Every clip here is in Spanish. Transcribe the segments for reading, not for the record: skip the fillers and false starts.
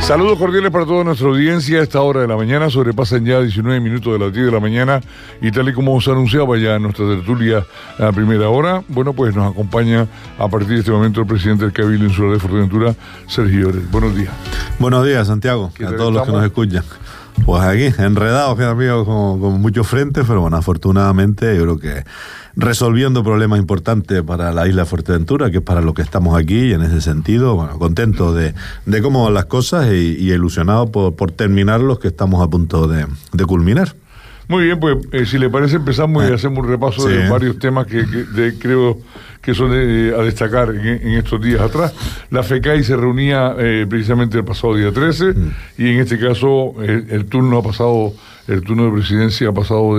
Saludos cordiales para toda nuestra audiencia. A esta hora de la mañana sobrepasan ya 19 minutos de las 10 de la mañana y tal y como os anunciaba ya en nuestra tertulia a la primera hora, bueno, pues nos acompaña a partir de este momento el presidente del Cabildo Insular de Fuerteventura, Sergio Lloret. Buenos días. Buenos días, Santiago, a todos los que nos escuchan. Pues aquí, enredados, mis amigos, con muchos frentes, pero bueno, afortunadamente yo creo que resolviendo problemas importantes para la isla de Fuerteventura, que es para lo que estamos aquí, y en ese sentido, bueno, contento de cómo van las cosas y ilusionado por terminar los que estamos a punto de culminar. Muy bien, pues si le parece empezamos y hacemos un repaso de varios temas que creo que son a destacar en estos días atrás. La FECAI se reunía precisamente el pasado día 13 y en este caso el turno de presidencia ha pasado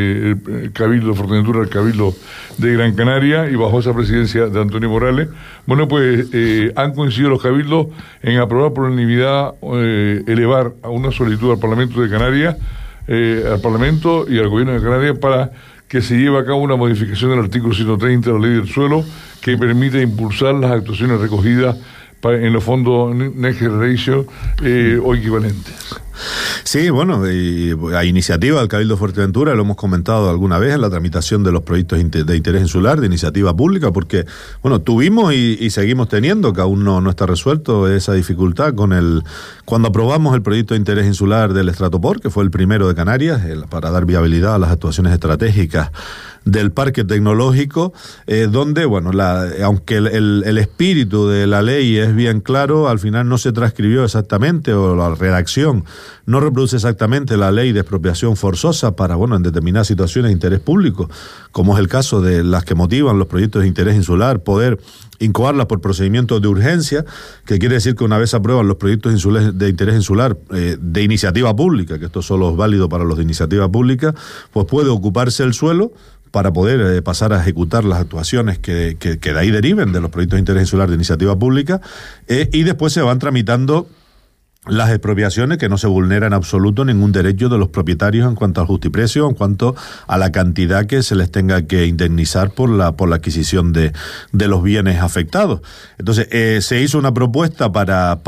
de Cabildo de Fuerteventura al Cabildo de Gran Canaria y bajo esa presidencia de Antonio Morales. Bueno, pues han coincidido los cabildos en aprobar por unanimidad elevar a una solicitud al Parlamento de Canarias, al Parlamento y al Gobierno de Canarias para que se lleve a cabo una modificación del artículo 130 de la Ley del Suelo que permita impulsar las actuaciones recogidas en los fondos Next Generation o equivalentes. Sí, bueno, y a iniciativa del Cabildo de Fuerteventura, lo hemos comentado alguna vez en la tramitación de los proyectos de interés insular, de iniciativa pública, porque, bueno, tuvimos y seguimos teniendo, que aún no está resuelto esa dificultad cuando aprobamos el proyecto de interés insular del Estratoport, que fue el primero de Canarias, para dar viabilidad a las actuaciones estratégicas del parque tecnológico, donde, bueno, aunque el espíritu de la ley es bien claro, al final no se transcribió exactamente, o la redacción no reproduce exactamente la ley de expropiación forzosa para, bueno, en determinadas situaciones de interés público, como es el caso de las que motivan los proyectos de interés insular, poder incoarlas por procedimientos de urgencia, que quiere decir que una vez aprueban los proyectos de interés insular de iniciativa pública, que esto solo es válido para los de iniciativa pública, pues puede ocuparse el suelo para poder pasar a ejecutar las actuaciones que de ahí deriven de los proyectos de interés insular de iniciativa pública, y después se van tramitando las expropiaciones, que no se vulnera en absoluto ningún derecho de los propietarios en cuanto al justiprecio, en cuanto a la cantidad que se les tenga que indemnizar por la adquisición de los bienes afectados. Entonces, se hizo una propuesta para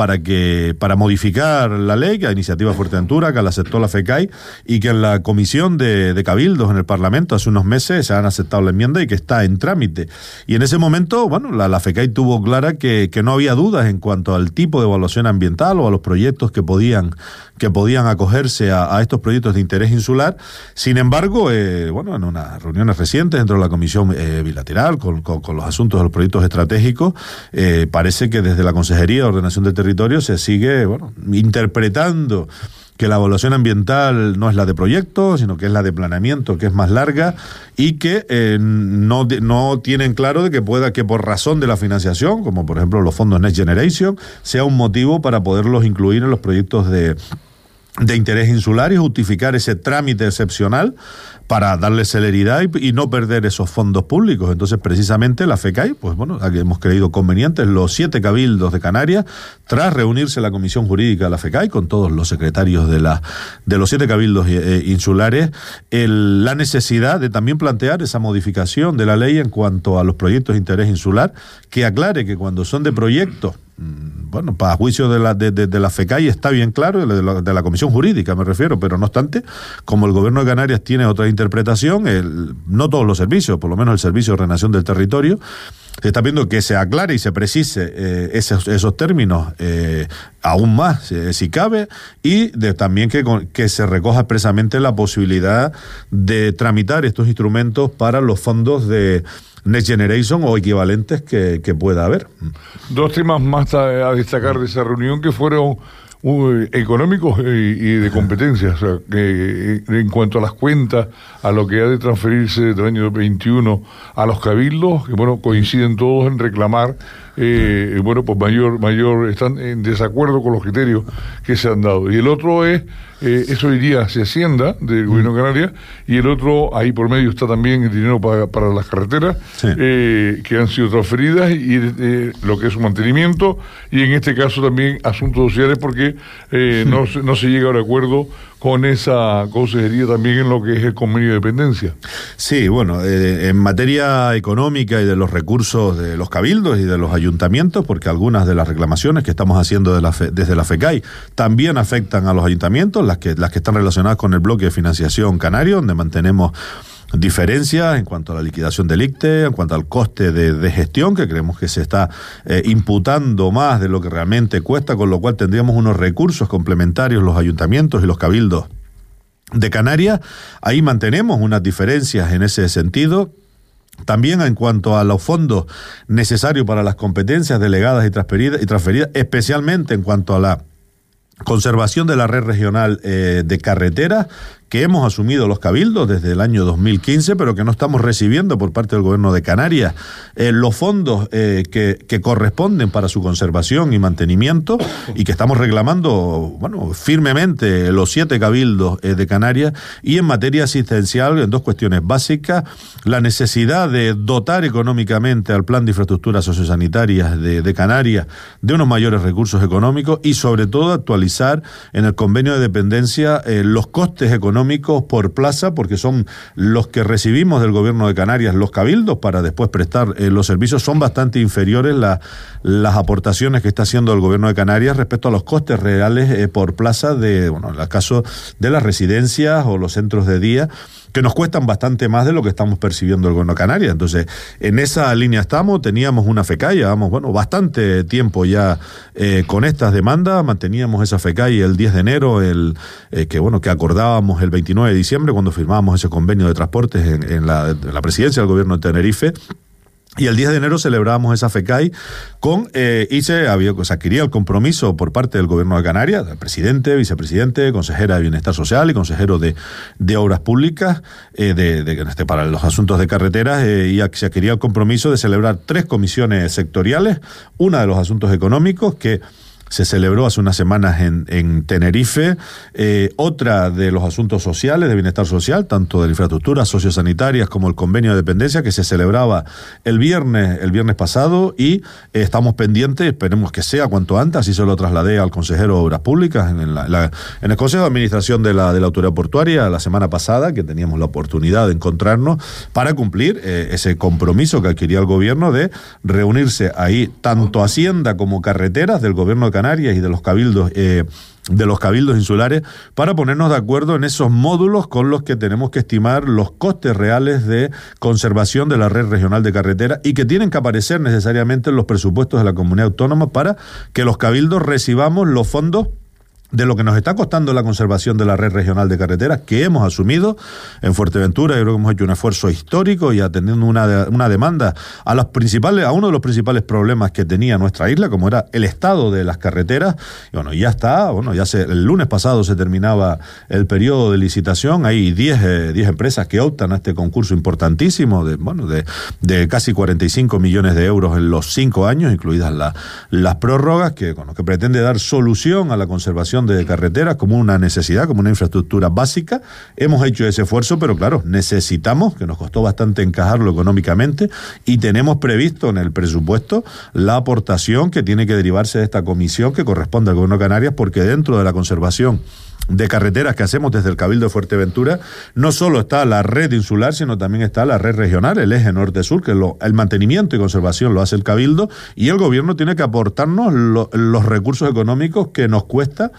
modificar la ley, que a iniciativa Fuerteventura, que la aceptó la FECAI, y que en la comisión de cabildos en el Parlamento hace unos meses se han aceptado la enmienda y que está en trámite. Y en ese momento, bueno, la FECAI tuvo clara que no había dudas en cuanto al tipo de evaluación ambiental o a los proyectos que podían acogerse a estos proyectos de interés insular. Sin embargo, bueno, en unas reuniones recientes dentro de la comisión bilateral con los asuntos de los proyectos estratégicos, parece que desde la Consejería de Ordenación del Territorio se sigue, bueno, interpretando que la evaluación ambiental no es la de proyectos, sino que es la de planeamiento, que es más larga, y que no tienen claro de que por razón de la financiación, como por ejemplo los fondos Next Generation, sea un motivo para poderlos incluir en los proyectos de interés insular y justificar ese trámite excepcional para darle celeridad y no perder esos fondos públicos. Entonces, precisamente la FECAI, pues bueno, aquí hemos creído convenientes los 7 cabildos de Canarias, tras reunirse la Comisión Jurídica de la FECAI con todos los secretarios de los 7 cabildos insulares, la necesidad de también plantear esa modificación de la ley en cuanto a los proyectos de interés insular, que aclare que cuando son de proyectos, bueno, para juicio de la FECAI está bien claro, de la Comisión Jurídica me refiero, pero no obstante, como el Gobierno de Canarias tiene otra interpretación, no todos los servicios, por lo menos el Servicio de Ordenación del Territorio, se está viendo que se aclare y se precise esos términos aún más, si cabe, y también que se recoja expresamente la posibilidad de tramitar estos instrumentos para los fondos de Next Generation o equivalentes que pueda haber. 2 temas más a destacar de esa reunión que fueron económicos y de competencia, o sea, que en cuanto a las cuentas, a lo que ha de transferirse del año 21 a los cabildos, que bueno, coinciden todos en reclamar, bueno, pues mayor, están en desacuerdo con los criterios que se han dado. Y el otro es, eso iría hacia Hacienda del Gobierno de Canarias, y el otro, ahí por medio está también el dinero para las carreteras, sí, que han sido transferidas, y lo que es su mantenimiento, y en este caso también asuntos sociales, porque que no se llega a un acuerdo con esa consejería también en lo que es el convenio de dependencia. Sí, bueno, en materia económica y de los recursos de los cabildos y de los ayuntamientos, porque algunas de las reclamaciones que estamos haciendo desde la FECAI también afectan a los ayuntamientos, las que están relacionadas con el bloque de financiación canario, donde mantenemos diferencias en cuanto a la liquidación del ICTE, en cuanto al coste de gestión, que creemos que se está imputando más de lo que realmente cuesta, con lo cual tendríamos unos recursos complementarios los ayuntamientos y los cabildos de Canarias. Ahí mantenemos unas diferencias en ese sentido. También en cuanto a los fondos necesarios para las competencias delegadas y transferidas, especialmente en cuanto a la conservación de la red regional de carreteras, que hemos asumido los cabildos desde el año 2015, pero que no estamos recibiendo por parte del gobierno de Canarias los fondos que corresponden para su conservación y mantenimiento, y que estamos reclamando, bueno, firmemente los 7 cabildos de Canarias. Y en materia asistencial, en 2 cuestiones básicas: la necesidad de dotar económicamente al plan de infraestructuras sociosanitarias de Canarias de unos mayores recursos económicos, y sobre todo actualizar en el convenio de dependencia los costes económicos por plaza, porque son los que recibimos del gobierno de Canarias los cabildos para después prestar los servicios. Son bastante inferiores las aportaciones que está haciendo el gobierno de Canarias respecto a los costes reales por plaza en el caso de las residencias o los centros de día, que nos cuestan bastante más de lo que estamos percibiendo el gobierno de Canarias. Entonces, en esa línea estamos. Teníamos una FECAI, llevamos bastante tiempo ya con estas demandas. Manteníamos esa FECAI el 10 de enero, que acordábamos el 29 de diciembre, cuando firmábamos ese convenio de transportes en la presidencia del gobierno de Tenerife. Y el 10 de enero celebrábamos esa FECAI se adquiría el compromiso por parte del gobierno de Canarias, del presidente, vicepresidente, consejera de Bienestar Social y consejero de Obras Públicas para los asuntos de carreteras, y se adquiría el compromiso de celebrar 3 comisiones sectoriales: una de los asuntos económicos, que se celebró hace unas semanas en Tenerife, otra de los asuntos sociales, de bienestar social, tanto de la infraestructura sociosanitarias como el convenio de dependencia, que se celebraba el viernes pasado, y estamos pendientes, esperemos que sea cuanto antes. Así se lo trasladé al consejero de Obras Públicas en el Consejo de Administración de la Autoridad Portuaria la semana pasada, que teníamos la oportunidad de encontrarnos para cumplir ese compromiso que adquiría el gobierno de reunirse ahí tanto Hacienda como Carreteras del gobierno de Canarias y de los cabildos insulares, para ponernos de acuerdo en esos módulos con los que tenemos que estimar los costes reales de conservación de la red regional de carretera, y que tienen que aparecer necesariamente en los presupuestos de la comunidad autónoma, para que los cabildos recibamos los fondos de lo que nos está costando la conservación de la red regional de carreteras, que hemos asumido en Fuerteventura. Yo creo que hemos hecho un esfuerzo histórico y atendiendo una demanda a uno de los principales problemas que tenía nuestra isla, como era el estado de las carreteras. Y ya está, el lunes pasado se terminaba el periodo de licitación. Hay 10 empresas que optan a este concurso importantísimo de casi 45 millones de euros en los 5 años, incluidas las prórrogas, que pretende dar solución a la conservación de carreteras como una necesidad, como una infraestructura básica. Hemos hecho ese esfuerzo, pero claro, necesitamos, que nos costó bastante encajarlo económicamente, y tenemos previsto en el presupuesto la aportación que tiene que derivarse de esta comisión que corresponde al gobierno de Canarias, porque dentro de la conservación de carreteras que hacemos desde el Cabildo de Fuerteventura, no solo está la red insular, sino también está la red regional, el eje norte-sur, que el mantenimiento y conservación lo hace el Cabildo, y el gobierno tiene que aportarnos los recursos económicos que nos cuesta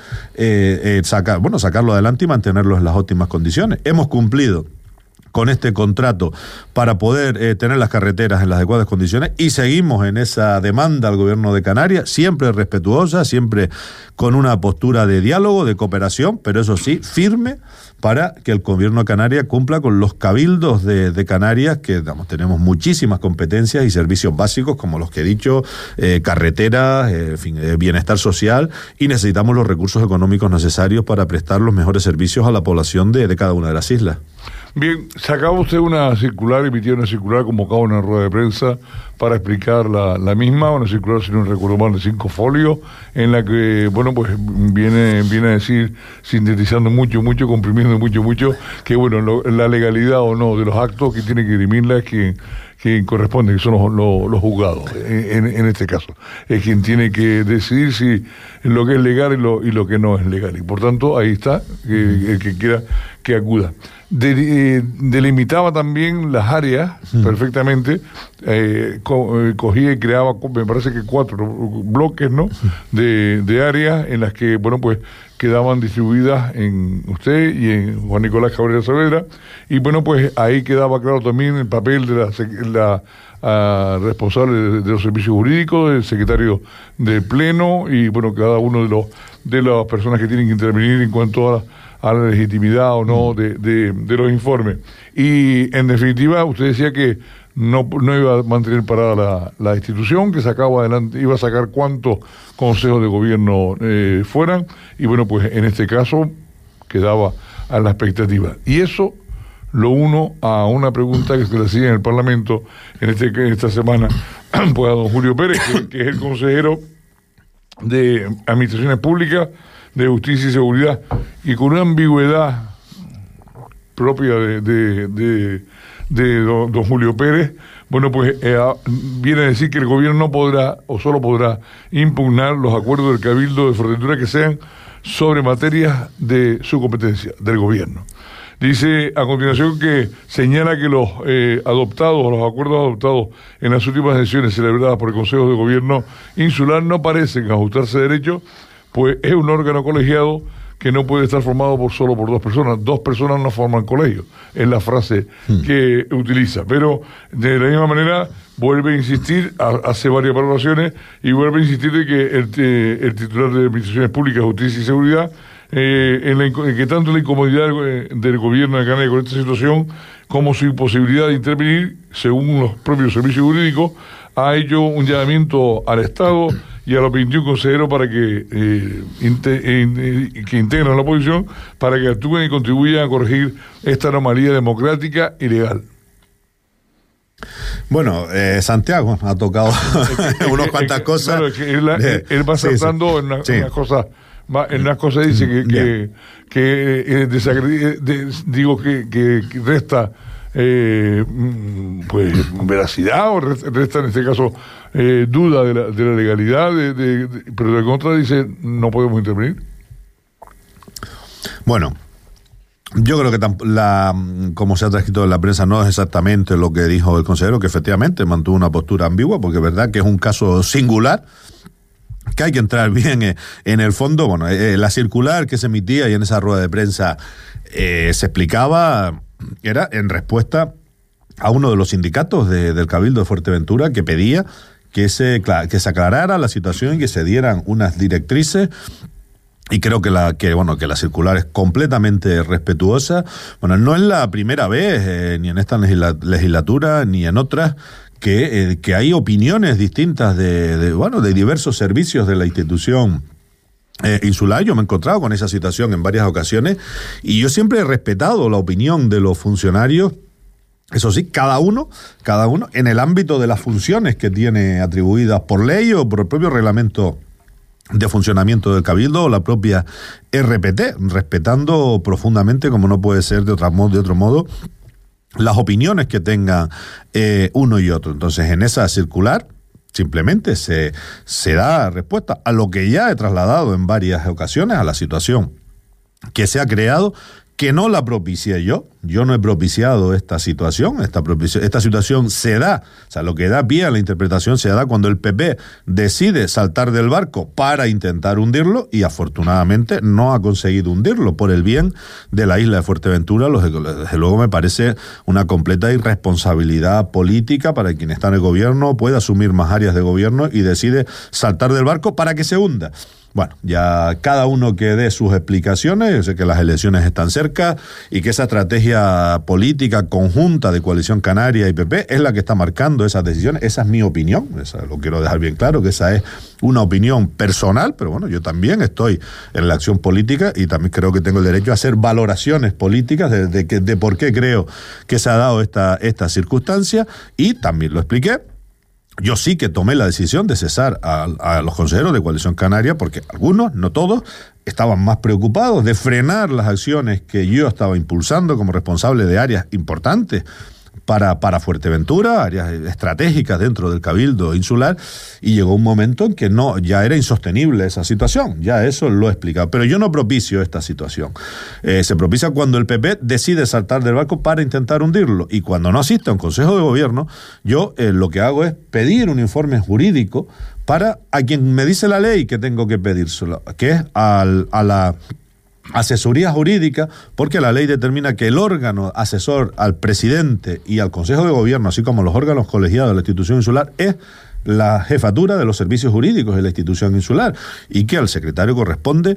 sacarlo adelante y mantenerlo en las óptimas condiciones. Hemos cumplido con este contrato para poder tener las carreteras en las adecuadas condiciones, y seguimos en esa demanda al gobierno de Canarias, siempre respetuosa, siempre con una postura de diálogo, de cooperación, pero eso sí, firme, para que el gobierno de Canarias cumpla con los cabildos de Canarias, que tenemos muchísimas competencias y servicios básicos, como los que he dicho, carreteras, bienestar social, y necesitamos los recursos económicos necesarios para prestar los mejores servicios a la población de cada una de las islas. Bien, sacaba usted una circular, emitía una circular, convocaba una rueda de prensa para explicar la misma, una circular, si no recuerdo mal, de 5 folios, en la que, viene a decir, sintetizando mucho, comprimiendo mucho, que la legalidad o no de los actos que tiene que dirimirla es que que corresponde, que son los juzgados, en este caso. Es quien tiene que decidir si lo que es legal y lo que no es legal. Y por tanto, ahí está, el que quiera que acuda. Delimitaba también las áreas perfectamente, cogía y creaba, me parece que 4 bloques, ¿no? De áreas en las que, bueno, pues quedaban distribuidas en usted y en Juan Nicolás Cabrera Saavedra, y bueno, pues ahí quedaba claro también el papel de la responsable de los servicios jurídicos, del secretario del Pleno, y bueno, cada uno de las personas que tienen que intervenir en cuanto a la legitimidad o no de los informes. Y en definitiva, usted decía que no iba a mantener parada la institución, que sacaba adelante, iba a sacar cuántos consejos de gobierno fueran, y bueno, pues en este caso quedaba a la expectativa. Y eso lo uno a una pregunta que se le hacía en el Parlamento en esta semana pues a don Julio Pérez, que es el consejero de Administraciones Públicas, de Justicia y Seguridad, y con una ambigüedad propia de don Julio Pérez, bueno, pues viene a decir que el gobierno no podrá o solo podrá impugnar los acuerdos del Cabildo de Fuerteventura que sean sobre materias de su competencia, del gobierno. Dice a continuación que señala que los acuerdos adoptados en las últimas sesiones celebradas por el Consejo de Gobierno Insular no parecen ajustarse a derecho, pues es un órgano colegiado que no puede estar formado solo por 2 personas. 2 personas no forman colegio, es la frase que utiliza. Pero de la misma manera vuelve a insistir, hace varias valoraciones, y vuelve a insistir de que el titular de Administraciones Públicas, Justicia y Seguridad, en que tanto la incomodidad del gobierno de Canarias con esta situación como su imposibilidad de intervenir, según los propios servicios jurídicos, ha hecho un llamamiento al Estado y a los 21 consejeros para que integran la oposición, para que actúen y contribuyan a corregir esta anomalía democrática y legal. Bueno, Santiago ha tocado unas cuantas cosas. Claro, él va saltando en unas cosas. En unas cosas dice que resta pues veracidad, o resta en este caso duda de la legalidad, pero de contra dice no podemos intervenir. Bueno, yo creo que como se ha transcrito en la prensa no es exactamente lo que dijo el consejero, que efectivamente mantuvo una postura ambigua, porque es verdad que es un caso singular, que hay que entrar bien en el fondo. Bueno, la circular que se emitía y en esa rueda de prensa se explicaba, era en respuesta a uno de los sindicatos del Cabildo de Fuerteventura, que pedía que se aclarara la situación y que se dieran unas directrices. Y creo que la circular es completamente respetuosa. Bueno, no es la primera vez, ni en esta legislatura, ni en otras, que hay opiniones distintas de diversos servicios de la institución insular. Yo me he encontrado con esa situación en varias ocasiones, y yo siempre he respetado la opinión de los funcionarios. Eso sí, cada uno en el ámbito de las funciones que tiene atribuidas por ley o por el propio reglamento de funcionamiento del Cabildo o la propia RPT, respetando profundamente, como no puede ser de otro modo, las opiniones que tengan uno y otro. Entonces, en esa circular simplemente se da respuesta a lo que ya he trasladado en varias ocasiones, a la situación que se ha creado, que no la propicié yo no he propiciado esta situación. Esta situación se da, o sea, lo que da pie a la interpretación se da cuando el PP decide saltar del barco para intentar hundirlo, y afortunadamente no ha conseguido hundirlo, por el bien de la isla de Fuerteventura. Desde luego me parece una completa irresponsabilidad política para quien está en el gobierno, puede asumir más áreas de gobierno y decide saltar del barco para que se hunda. Bueno, ya cada uno que dé sus explicaciones. Yo sé que las elecciones están cerca y que esa estrategia política conjunta de Coalición Canaria y PP es la que está marcando esas decisiones. Esa es mi opinión, lo quiero dejar bien claro, que esa es una opinión personal, pero bueno, yo también estoy en la acción política y también creo que tengo el derecho a hacer valoraciones políticas de por qué creo que se ha dado esta circunstancia, y también lo expliqué. Yo sí que tomé la decisión de cesar a los consejeros de Coalición Canaria, porque algunos, no todos, estaban más preocupados de frenar las acciones que yo estaba impulsando como responsable de áreas importantes para Fuerteventura, áreas estratégicas dentro del Cabildo Insular, y llegó un momento en que ya era insostenible esa situación, ya eso lo he explicado. Pero yo no propicio esta situación. Se propicia cuando el PP decide saltar del barco para intentar hundirlo, y cuando no asiste a un Consejo de Gobierno, yo lo que hago es pedir un informe jurídico a quien me dice la ley que tengo que pedírselo, que es a la asesoría jurídica, porque la ley determina que el órgano asesor al presidente y al Consejo de Gobierno, así como los órganos colegiados de la institución insular, es la jefatura de los servicios jurídicos de la institución insular, y que al secretario corresponde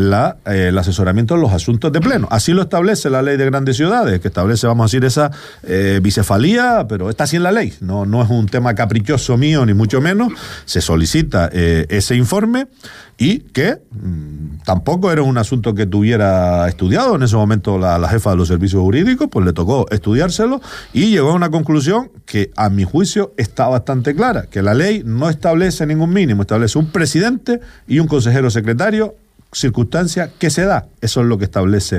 el asesoramiento en los asuntos de pleno. Así lo establece la ley de grandes ciudades, que establece, vamos a decir, esa bicefalía, pero está así en la ley. No es un tema caprichoso mío, ni mucho menos. Se solicita ese informe, y que tampoco era un asunto que tuviera estudiado en ese momento la jefa de los servicios jurídicos, pues le tocó estudiárselo y llegó a una conclusión que a mi juicio está bastante clara, que la ley no establece ningún mínimo, establece un presidente y un consejero secretario, circunstancia que se da. Eso es lo que establece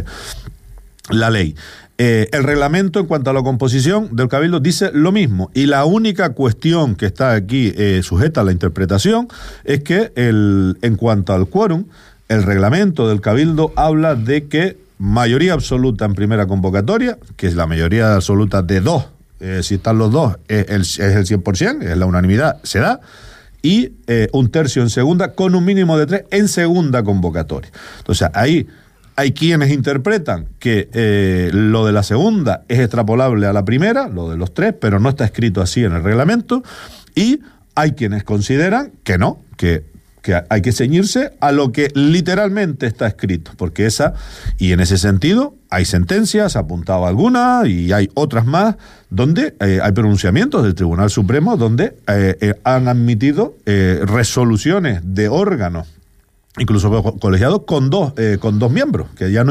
la ley. El reglamento en cuanto a la composición del Cabildo dice lo mismo, y la única cuestión que está aquí sujeta a la interpretación es que en cuanto al quórum, el reglamento del Cabildo habla de que mayoría absoluta en primera convocatoria, que es la mayoría absoluta de dos, si están los dos es el 100%, es la unanimidad, se da, y un tercio en segunda, con un mínimo de 3 en segunda convocatoria. Entonces ahí hay quienes interpretan que lo de la segunda es extrapolable a la primera, lo de los 3, pero no está escrito así en el reglamento, y hay quienes consideran que no, que hay que ceñirse a lo que literalmente está escrito, porque y en ese sentido hay sentencias, apuntado algunas, y hay otras más, donde hay pronunciamientos del Tribunal Supremo donde han admitido resoluciones de órganos, incluso colegiados con dos miembros, que ya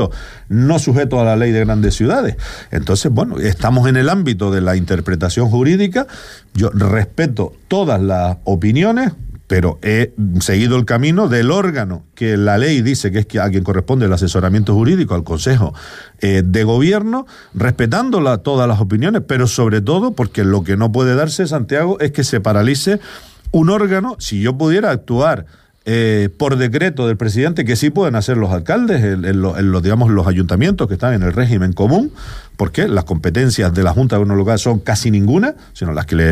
no sujetos a la ley de grandes ciudades. Entonces, bueno, estamos en el ámbito de la interpretación jurídica. Yo respeto todas las opiniones, pero he seguido el camino del órgano que la ley dice que es a quien corresponde el asesoramiento jurídico, al Consejo de Gobierno, respetando todas las opiniones, pero sobre todo porque lo que no puede darse, Santiago, es que se paralice un órgano. Si yo pudiera actuar por decreto del presidente, que sí pueden hacer los alcaldes en los ayuntamientos que están en el régimen común, porque las competencias de la Junta de Gobierno Local son casi ninguna, sino las que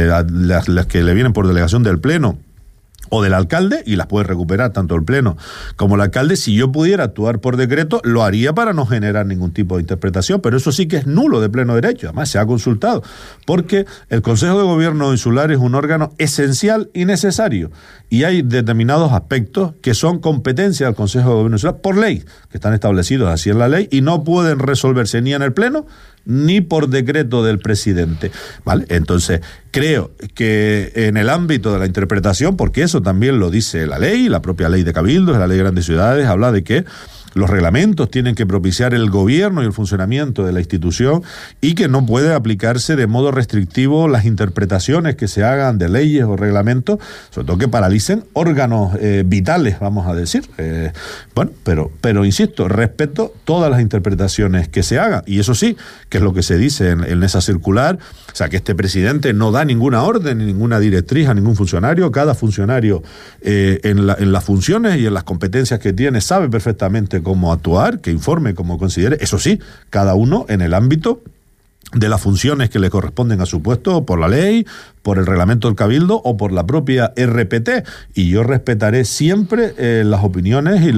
le vienen por delegación del Pleno o del alcalde, y las puede recuperar tanto el Pleno como el alcalde. Si yo pudiera actuar por decreto, lo haría para no generar ningún tipo de interpretación, pero eso sí que es nulo de pleno derecho. Además, se ha consultado, porque el Consejo de Gobierno Insular es un órgano esencial y necesario, y hay determinados aspectos que son competencia del Consejo de Gobierno Insular por ley, que están establecidos así en la ley, y no pueden resolverse ni en el Pleno ni por decreto del presidente, ¿vale? Entonces, creo que en el ámbito de la interpretación, porque eso también lo dice la ley, la propia ley de cabildos, la ley de grandes ciudades, habla de que los reglamentos tienen que propiciar el gobierno y el funcionamiento de la institución, y que no puede aplicarse de modo restrictivo las interpretaciones que se hagan de leyes o reglamentos, sobre todo que paralicen órganos vitales, vamos a decir. Bueno, pero insisto, respeto todas las interpretaciones que se hagan, y eso sí, que es lo que se dice en esa circular, o sea, que este presidente no da ninguna orden ni ninguna directriz a ningún funcionario. Cada funcionario en las funciones y en las competencias que tiene sabe perfectamente cómo actuar, que informe como considere. Eso sí, cada uno en el ámbito de las funciones que le corresponden a su puesto por la ley, por el reglamento del Cabildo o por la propia RPT, y yo respetaré siempre las opiniones y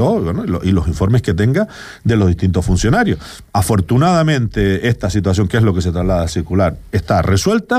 los informes que tenga de los distintos funcionarios. Afortunadamente, esta situación, que es lo que se traslada a circular, está resuelta.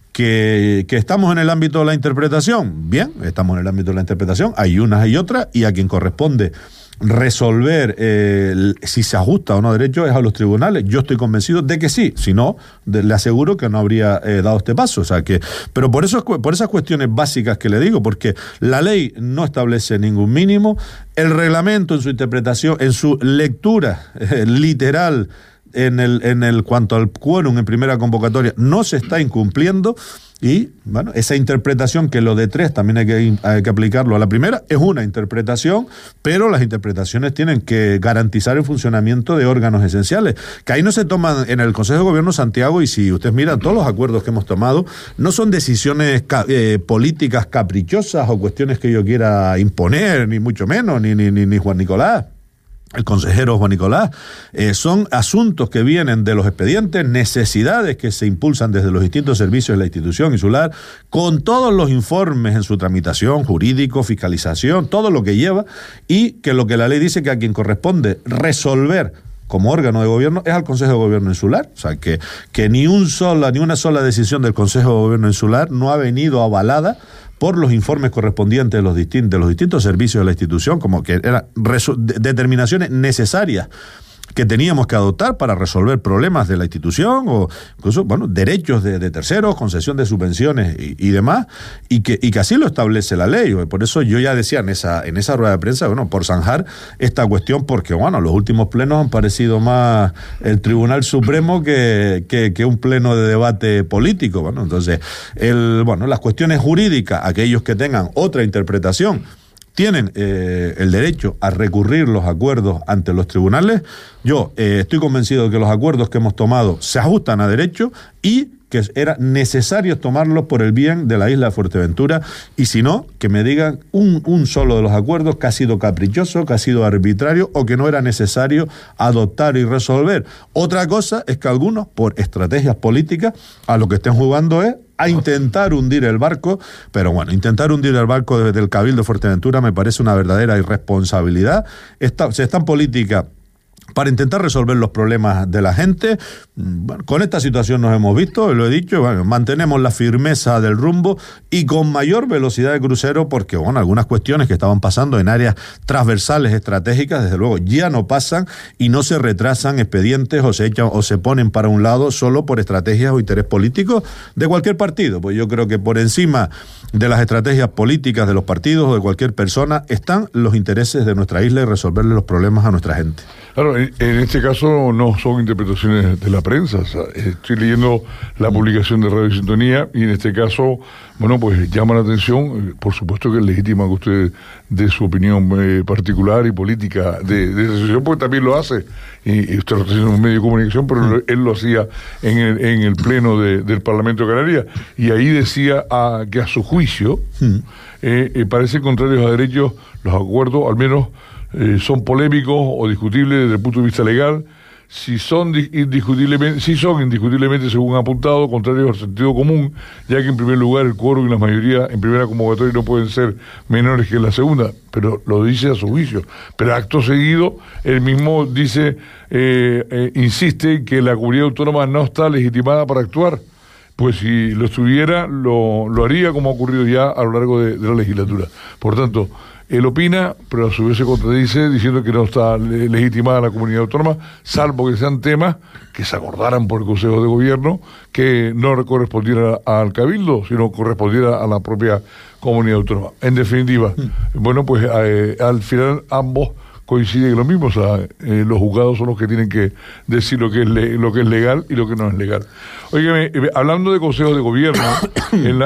Que estamos en el ámbito de la interpretación, bien, estamos en el ámbito de la interpretación, hay unas y otras, y a quien corresponde resolver si se ajusta o no a derecho es a los tribunales. Yo estoy convencido de que sí, si no, le aseguro que no habría dado este paso. O sea que, pero por esas cuestiones básicas que le digo, porque la ley no establece ningún mínimo, el reglamento en su interpretación, en su lectura literal, en el cuanto al quórum en primera convocatoria, no se está incumpliendo, Y, bueno, esa interpretación, que lo de 3 también hay que aplicarlo a la primera, es una interpretación, pero las interpretaciones tienen que garantizar el funcionamiento de órganos esenciales, que ahí no se toman en el Consejo de Gobierno, Santiago, y si ustedes miran todos los acuerdos que hemos tomado, no son decisiones políticas caprichosas o cuestiones que yo quiera imponer, ni mucho menos, ni Juan Nicolás. El consejero Juan Nicolás, son asuntos que vienen de los expedientes, necesidades que se impulsan desde los distintos servicios de la institución insular, con todos los informes en su tramitación, jurídico, fiscalización, todo lo que lleva, y que lo que la ley dice que a quien corresponde resolver como órgano de gobierno es al Consejo de Gobierno Insular. O sea, que ni una sola decisión del Consejo de Gobierno Insular no ha venido avalada por los informes correspondientes de los distintos servicios de la institución, como que eran determinaciones necesarias que teníamos que adoptar para resolver problemas de la institución o incluso, bueno, derechos de terceros, concesión de subvenciones y demás, y que así lo establece la ley. Por eso yo ya decía en esa rueda de prensa, bueno, por zanjar esta cuestión, porque, bueno, los últimos plenos han parecido más el Tribunal Supremo que un pleno de debate político. Bueno, entonces, las cuestiones jurídicas, aquellos que tengan otra interpretación, tienen el derecho a recurrir los acuerdos ante los tribunales. Yo estoy convencido de que los acuerdos que hemos tomado se ajustan a derecho y que era necesario tomarlos por el bien de la isla de Fuerteventura, y si no, que me digan un solo de los acuerdos que ha sido caprichoso, que ha sido arbitrario o que no era necesario adoptar y resolver. Otra cosa es que algunos, por estrategias políticas, a lo que estén jugando es a intentar hundir el barco, pero bueno, intentar hundir el barco desde el Cabildo de Fuerteventura me parece una verdadera irresponsabilidad. Se está en política para intentar resolver los problemas de la gente. Bueno, con esta situación nos hemos visto, lo he dicho, bueno, mantenemos la firmeza del rumbo y con mayor velocidad de crucero, porque, bueno, algunas cuestiones que estaban pasando en áreas transversales estratégicas, desde luego, ya no pasan y no se retrasan expedientes o se ponen para un lado solo por estrategias o interés político de cualquier partido. Pues yo creo que por encima de las estrategias políticas de los partidos o de cualquier persona están los intereses de nuestra isla y resolverle los problemas a nuestra gente. Claro, en este caso no son interpretaciones de la prensa. O sea, estoy leyendo la publicación de Radio Sintonía y en este caso, bueno, pues llama la atención. Por supuesto que es legítima que usted dé su opinión particular y política de esa situación, porque también lo hace. Y usted lo está haciendo en un medio de comunicación, pero él lo hacía en el pleno del Parlamento de Canarias. Y ahí decía que a su juicio parecen contrarios a derechos los acuerdos, al menos son polémicos o discutibles desde el punto de vista legal, si son indiscutiblemente, según apuntado, contrarios al sentido común, ya que en primer lugar el quórum y las mayorías en primera convocatoria no pueden ser menores que en la segunda, pero lo dice a su juicio. Pero acto seguido, él mismo dice, insiste que la comunidad autónoma no está legitimada para actuar. Pues si lo estuviera, lo haría, como ha ocurrido ya a lo largo de la legislatura. Por tanto, él opina, pero a su vez se contradice diciendo que no está legitimada la comunidad autónoma, salvo que sean temas que se acordaran por el Consejo de Gobierno, que no correspondiera al Cabildo, sino correspondiera a la propia comunidad autónoma. En definitiva, bueno, pues al final ambos coinciden en lo mismo. O sea, los juzgados son los que tienen que decir lo que es legal y lo que no es legal. Óigame, hablando de consejos de gobierno, el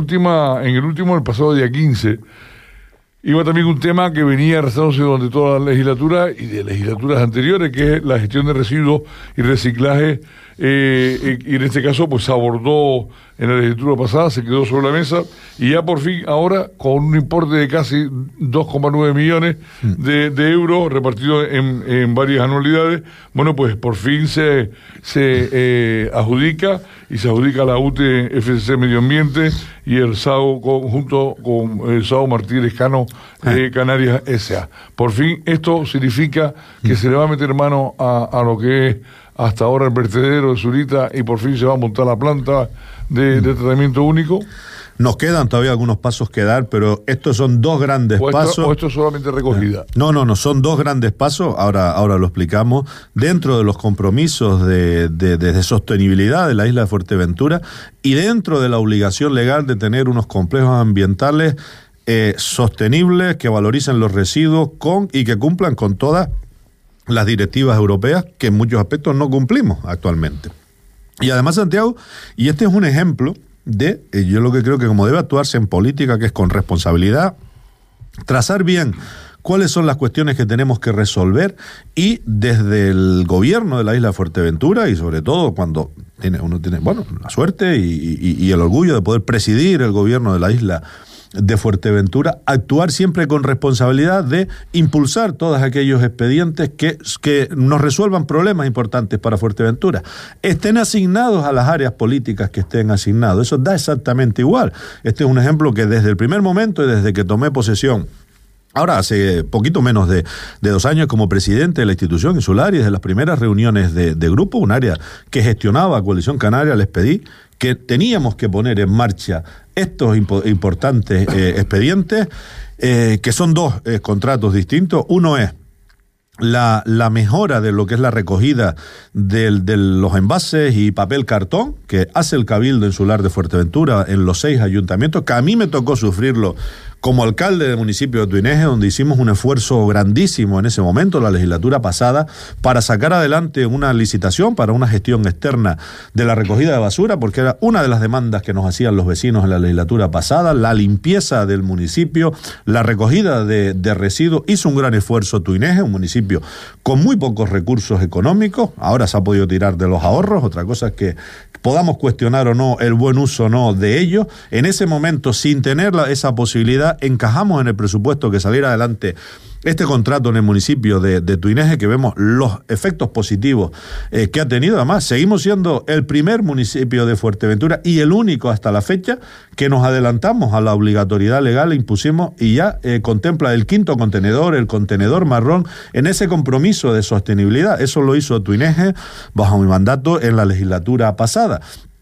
pasado día 15, iba también un tema que venía arrastrándose durante toda la legislatura y de legislaturas anteriores, que es la gestión de residuos y reciclaje, y en este caso pues se abordó en la legislatura pasada, se quedó sobre la mesa, y ya por fin ahora, con un importe de casi 2,9 millones de euros repartidos en varias anualidades, bueno, pues por fin se adjudica, y se adjudica la UTFCC Medio Ambiente y el SAO junto con el SAO Martínez Cano Canarias S.A. Por fin esto significa que se le va a meter mano a lo que es hasta ahora el vertedero de Zurita, y por fin se va a montar la planta de tratamiento único. Nos quedan todavía algunos pasos que dar, pero estos son dos grandes pasos. ¿O esto es solamente recogida? No, son dos grandes pasos, ahora lo explicamos, dentro de los compromisos de sostenibilidad de la isla de Fuerteventura y dentro de la obligación legal de tener unos complejos ambientales sostenibles, que valoricen los residuos y que cumplan con todas las directivas europeas, que en muchos aspectos no cumplimos actualmente. Y además, Santiago, y este es un ejemplo de, yo lo que creo que como debe actuarse en política, que es con responsabilidad, trazar bien cuáles son las cuestiones que tenemos que resolver y desde el gobierno de la isla de Fuerteventura y sobre todo cuando uno tiene la suerte y el orgullo de poder presidir el gobierno de la isla de Fuerteventura, actuar siempre con responsabilidad de impulsar todos aquellos expedientes que nos resuelvan problemas importantes para Fuerteventura. Estén asignados a las áreas políticas que estén asignados, eso da exactamente igual. Este es un ejemplo que desde el primer momento y desde que tomé posesión, ahora hace poquito menos de 2 años como presidente de la institución insular y desde las primeras reuniones de grupo, un área que gestionaba Coalición Canaria, les pedí que teníamos que poner en marcha estos importantes expedientes, que son 2 contratos distintos. Uno es la mejora de lo que es la recogida de los envases y papel cartón que hace el Cabildo Insular de Fuerteventura en los 6 ayuntamientos, que a mí me tocó sufrirlo como alcalde del municipio de Tuineje, donde hicimos un esfuerzo grandísimo en ese momento, la legislatura pasada, para sacar adelante una licitación para una gestión externa de la recogida de basura, porque era una de las demandas que nos hacían los vecinos en la legislatura pasada, la limpieza del municipio, la recogida de residuos. Hizo un gran esfuerzo Tuineje, un municipio con muy pocos recursos económicos. Ahora se ha podido tirar de los ahorros, otra cosa es que podamos cuestionar o no el buen uso o no de ellos. En ese momento, sin tener esa posibilidad, encajamos en el presupuesto que saliera adelante este contrato en el municipio de Tuineje, que vemos los efectos positivos que ha tenido. Además, seguimos siendo el primer municipio de Fuerteventura y el único hasta la fecha que nos adelantamos a la obligatoriedad legal e impusimos y ya contempla el 5º contenedor, el contenedor marrón, en ese compromiso de sostenibilidad. Eso lo hizo Tuineje bajo mi mandato en la legislatura pasada.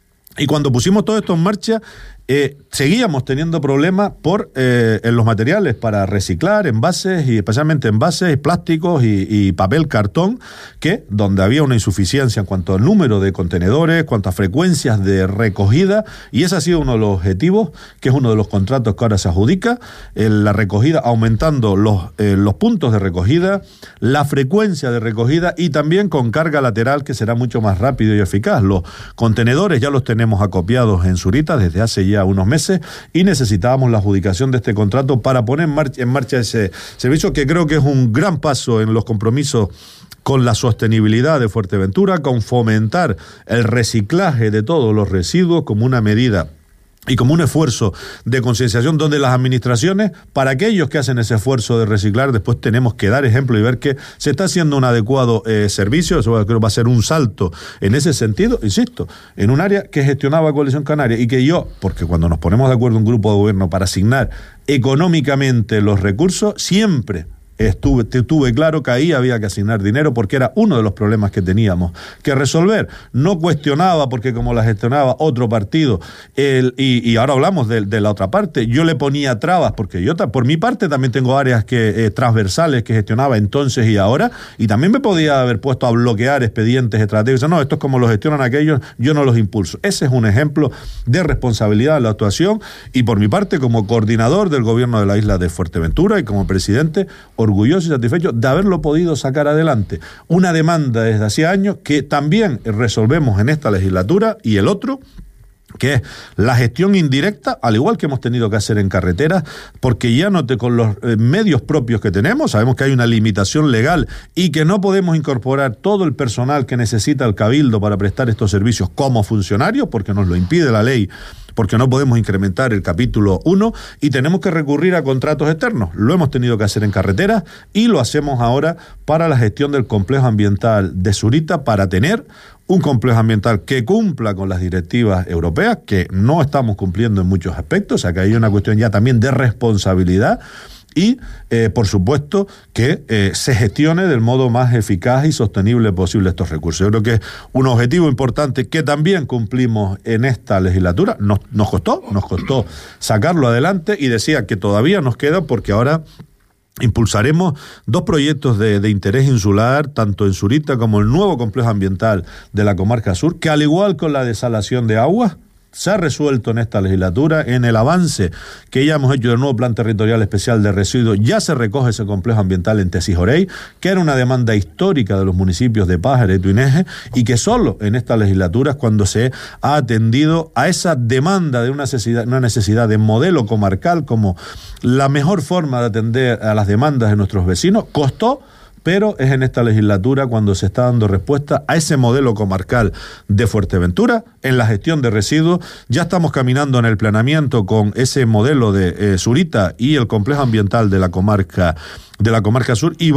Y cuando pusimos todo esto en marcha, seguíamos teniendo problemas en los materiales para reciclar, envases, y especialmente envases, plásticos y papel cartón, que donde había una insuficiencia en cuanto al número de contenedores, cuanto a frecuencias de recogida, y ese ha sido uno de los objetivos, que es uno de los contratos que ahora se adjudica, la recogida, aumentando los puntos de recogida, la frecuencia de recogida y también con carga lateral, que será mucho más rápido y eficaz. Los contenedores ya los tenemos acopiados en Zurita desde hace ya unos meses y necesitábamos la adjudicación de este contrato para poner en marcha ese servicio, que creo que es un gran paso en los compromisos con la sostenibilidad de Fuerteventura, con fomentar el reciclaje de todos los residuos como una medida y como un esfuerzo de concienciación donde las administraciones, para aquellos que hacen ese esfuerzo de reciclar, después tenemos que dar ejemplo y ver que se está haciendo un adecuado servicio. Eso creo va a ser un salto en ese sentido, insisto, en un área que gestionaba Coalición Canaria y que yo, porque cuando nos ponemos de acuerdo un grupo de gobierno para asignar económicamente los recursos, siempre tuve claro que ahí había que asignar dinero porque era uno de los problemas que teníamos que resolver. No cuestionaba porque como la gestionaba otro partido, y ahora hablamos de la otra parte, yo le ponía trabas porque yo por mi parte también tengo áreas transversales que gestionaba entonces y ahora, y también me podía haber puesto a bloquear expedientes estratégicos. No, esto es como lo gestionan aquellos, yo no los impulso. Ese es un ejemplo de responsabilidad en la actuación, y por mi parte como coordinador del gobierno de la isla de Fuerteventura y como presidente, orgulloso y satisfecho de haberlo podido sacar adelante. Una demanda desde hace años que también resolvemos en esta legislatura, y el otro, que es la gestión indirecta, al igual que hemos tenido que hacer en carreteras, porque ya con los medios propios que tenemos, sabemos que hay una limitación legal y que no podemos incorporar todo el personal que necesita el Cabildo para prestar estos servicios como funcionarios, porque nos lo impide la ley, porque no podemos incrementar el capítulo 1 y tenemos que recurrir a contratos externos. Lo hemos tenido que hacer en carreteras y lo hacemos ahora para la gestión del complejo ambiental de Zurita, para tener un complejo ambiental que cumpla con las directivas europeas, que no estamos cumpliendo en muchos aspectos, o sea que hay una cuestión ya también de responsabilidad. Y, por supuesto, que se gestione del modo más eficaz y sostenible posible estos recursos. Yo creo que es un objetivo importante que también cumplimos en esta legislatura. Nos costó sacarlo adelante, y decía que todavía nos queda porque ahora impulsaremos 2 proyectos de interés insular, tanto en Zurita como el nuevo complejo ambiental de la comarca sur, que al igual con la desalación de aguas, se ha resuelto en esta legislatura, en el avance que ya hemos hecho del nuevo Plan Territorial Especial de Residuos, ya se recoge ese complejo ambiental en Tesijorey, que era una demanda histórica de los municipios de Pájara y Tuineje, y que solo en esta legislatura es cuando se ha atendido a esa demanda de una necesidad de modelo comarcal como la mejor forma de atender a las demandas de nuestros vecinos. Costó, pero es en esta legislatura cuando se está dando respuesta a ese modelo comarcal de Fuerteventura en la gestión de residuos. Ya estamos caminando en el planeamiento con ese modelo de Zurita y el complejo ambiental de la comarca sur, y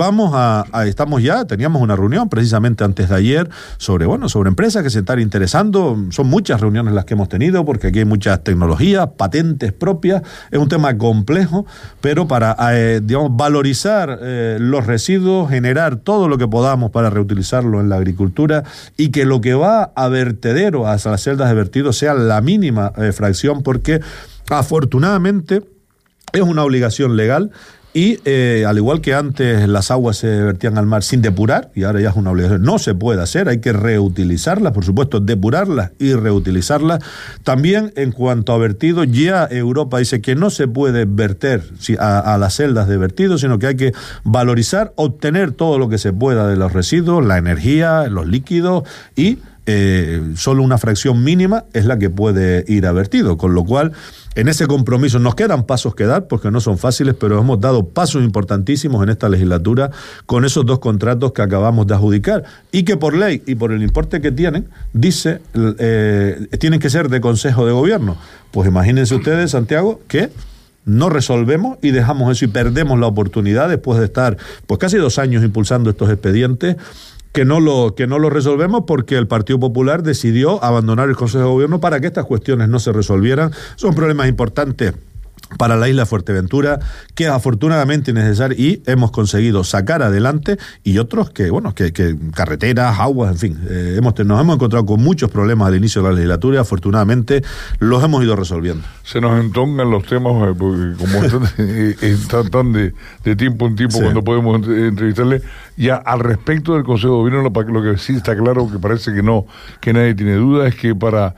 teníamos una reunión precisamente antes de ayer sobre empresas que se están interesando. Son muchas reuniones las que hemos tenido, porque aquí hay muchas tecnologías, patentes propias, es un tema complejo, pero para, valorizar los residuos, generar todo lo que podamos para reutilizarlo en la agricultura, y que lo que va a vertedero, a las celdas de vertido, sea la mínima fracción, porque afortunadamente es una obligación legal. Y al igual que antes las aguas se vertían al mar sin depurar, y ahora ya es una obligación, no se puede hacer, hay que reutilizarlas, por supuesto, depurarlas y reutilizarlas. También en cuanto a vertido, ya Europa dice que no se puede verter a las celdas de vertido, sino que hay que valorizar, obtener todo lo que se pueda de los residuos, la energía, los líquidos, y solo una fracción mínima es la que puede ir a vertido, con lo cual en ese compromiso nos quedan pasos que dar, porque no son fáciles, pero hemos dado pasos importantísimos en esta legislatura con esos 2 contratos que acabamos de adjudicar, y que por ley y por el importe que tienen, dice, tienen que ser de Consejo de Gobierno. Pues imagínense ustedes, Santiago, que no resolvemos y dejamos eso y perdemos la oportunidad, después de estar pues casi 2 años impulsando estos expedientes, que no lo resolvemos porque el Partido Popular decidió abandonar el Consejo de Gobierno para que estas cuestiones no se resolvieran. Son problemas importantes para la isla de Fuerteventura, que afortunadamente es necesario y hemos conseguido sacar adelante, y otros que carreteras, aguas, en fin, nos hemos encontrado con muchos problemas al inicio de la legislatura, y afortunadamente los hemos ido resolviendo. Se nos entongan los temas, porque como están de tiempo en tiempo, sí, cuando podemos entrevistarle. Ya al respecto del Consejo de Gobierno, lo que sí está claro, que parece que nadie tiene duda, es que para